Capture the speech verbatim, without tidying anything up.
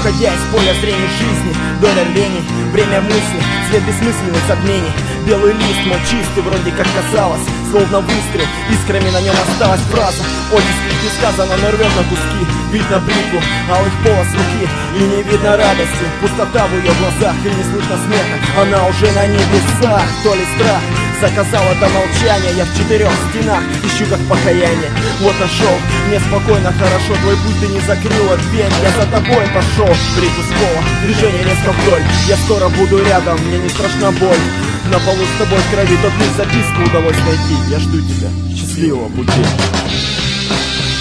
уходя из поля зрения жизни. Доля рвений, время мысли, цвет бессмысленных затмений. Белый лист мой чистый, вроде как казалось, словно выстрел, искрами на нем осталась фраза. Оттиск не сказано, но рвет на куски. Видно бритву, алых полос руки, и не видно радости. Пустота в ее глазах, и не слышно смеха. Она уже на небесах, то ли страх заказал это молчание. Я в четырех стенах ищу как покаяние. Вот нашел, мне спокойно, хорошо. Твой путь ты не закрыла дверь, я за тобой пошел. Прикус пола, движение резко вдоль. Я скоро буду рядом, мне не страшна боль. На полу с тобой в крови, тот лишь записку удалось найти. Я жду тебя, счастливого пути.